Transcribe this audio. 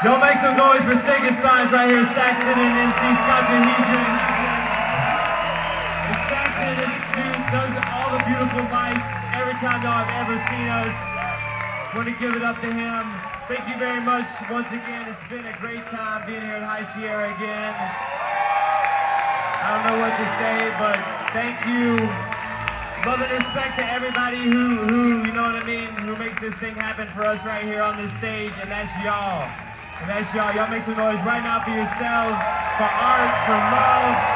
Y'all make some noise for Sacred Signs right here, Saxton and MC Scott Adhesion. And Saxton does all the beautiful lights every time y'all have ever seen us. Want to give it up to him. Thank you very much once again. It's been a great time being here at High Sierra again. I don't know what to say, but thank you. Love and respect to everybody who, you know what I mean, who makes this thing happen for us right here on this stage, and that's y'all. And that's y'all. Y'all make some noise right now for yourselves, for art, for love.